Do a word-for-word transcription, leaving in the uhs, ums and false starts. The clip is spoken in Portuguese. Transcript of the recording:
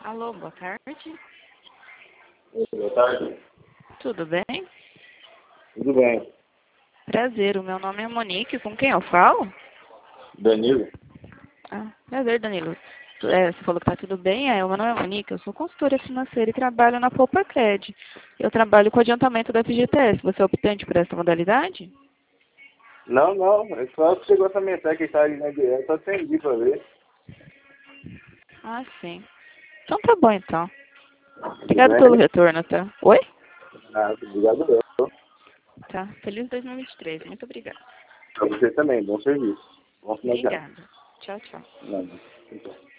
Alô, boa tarde. Boa tarde. Tudo bem? Tudo bem. Prazer, o meu nome é Monique. Com quem eu falo? Danilo? Ah, prazer, Danilo. É, você falou que tá tudo bem? É, o meu nome é Monique, eu sou consultora financeira e trabalho na Poupa-Cred. Eu trabalho com adiantamento da F G T S. Você é optante por essa modalidade? Não, não. É só que chegou essa mensagem que está ali na direita. Só atendi para ver. Ah, sim. Então tá bom, então. Tudo Obrigado pelo bem? retorno, tá? Oi? Ah, obrigado eu. Tá. Feliz dois mil e vinte e três. Muito obrigada. Para você também. Bom serviço. Bom final de ano. Obrigada. Tchau, tchau. Não, não.